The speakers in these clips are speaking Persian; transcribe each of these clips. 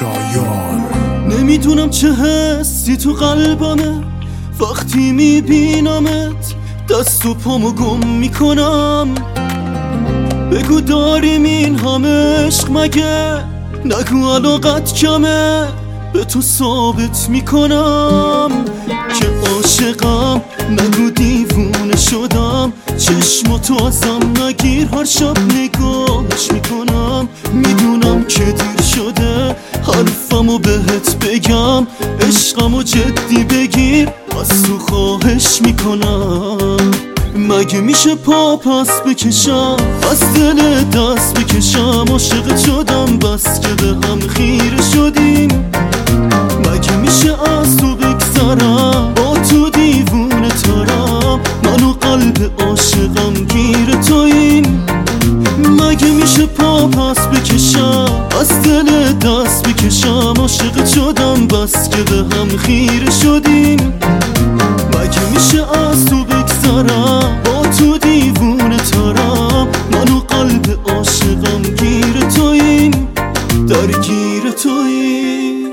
شایان. نمیدونم چه حسی تو قلبمه وقتی میبینمت، دست و پامو گم میکنم. بگو داریم این همه عشق مگه؟ نگو علاقت کمه، به تو ثابت میکنم که عاشقم. نگو دیوونه شدم، چشماتو ازم نگیر، هر شب نگاهش میکنم. میدونم که دیر شده حرفمو بهت بگم، عشقمو جدی بگیر، از تو خواهش میکنم. مگه میشه پا پس بکشم، از دل دست بکشم؟ عاشقت شدم بس که به هم خیره شدیم. مگه میشه از تو بگذرم، با تو دیوونه ترم، من و قلب عاشقم گیر توییم. مگه میشه پا پس بکشم، از دل دست بکشم؟ عاشقت شدم بس که به هم خیره شدیم. مگه میشه از تو بگذرم، با تو دیوونه ترم، من و قلب عاشقم گیر توییم، درگیر توییم.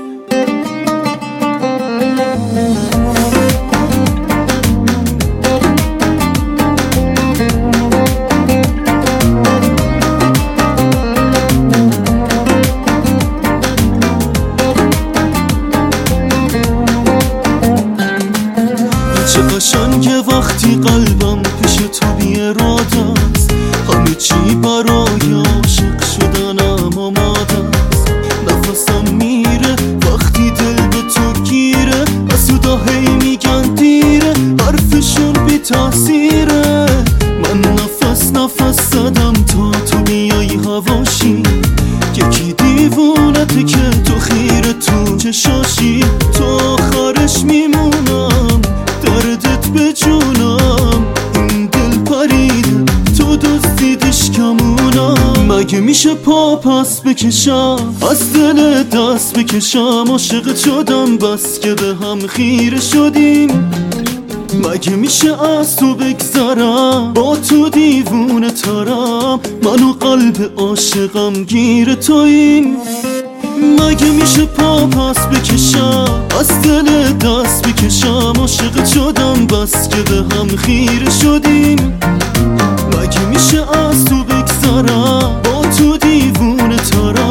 چه قشنگه وقتی قلبم پیش تو بی اراده است، همه چی برای عاشق شدنم آماده است. نفسم میره وقتی دل به تو گیره، بسودا هی میگن دیره، حرفشون بی تاثیره. من نفس نفس زدم تا تو بیایی هواشی، یکی دیوونته که تو خیره تو چشاشی. تو آخرش میمونم، دردت به جونم، این دل پریده تو دزدیدش کمونم. مگه میشه پا پس بکشم، از دل دست بکشم؟ عاشقت شدم بس که به هم خیره شدیم. مگه میشه از تو بگذرم، با تو دیوونه ترم، من و قلب عاشقم گیر توییم. مگه میشه پا پس بکشم، از دل دست بکشم؟ عاشقت شدم بس که به هم خیره شدیم. مگه میشه از تو بگذرم، با تو دیوونه ترم،